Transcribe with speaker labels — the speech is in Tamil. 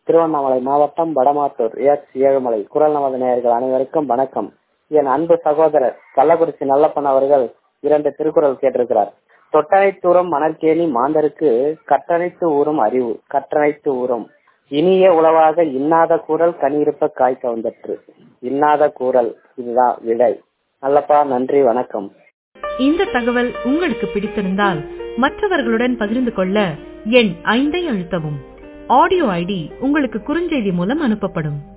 Speaker 1: திருவண்ணாமலை மாவட்டம் வடமாத்தூர் ஏழுமலை குரல் நமது நேயர்கள் அனைவருக்கும் வணக்கம். என் அன்பு சகோதரர் கள்ளக்குறிச்சி நல்லப்பன் அவர்கள் 2 திருக்குறள் கேட்டிருக்கிறார். தொட்டனைத்தூரம் மணற்கேணி மாந்தருக்கு கட்டணைத்து ஊறும் அறிவு கட்டணைத்து ஊறும் இனிய உளவாக இன்னாத கூறல் கனியிருப்ப காய்க்க வந்தற்று. இன்னாத கூறல் இதுதான் விடை. நல்லப்பா, நன்றி, வணக்கம்.
Speaker 2: இந்த தகவல் உங்களுக்கு பிடித்திருந்தால் மற்றவர்களுடன் பகிர்ந்து கொள்ள எண் 5 அழுத்தவும். ஆடியோ ஐடி உங்களுக்கு குறுஞ்செய்தி மூலம் அனுப்பப்படும்.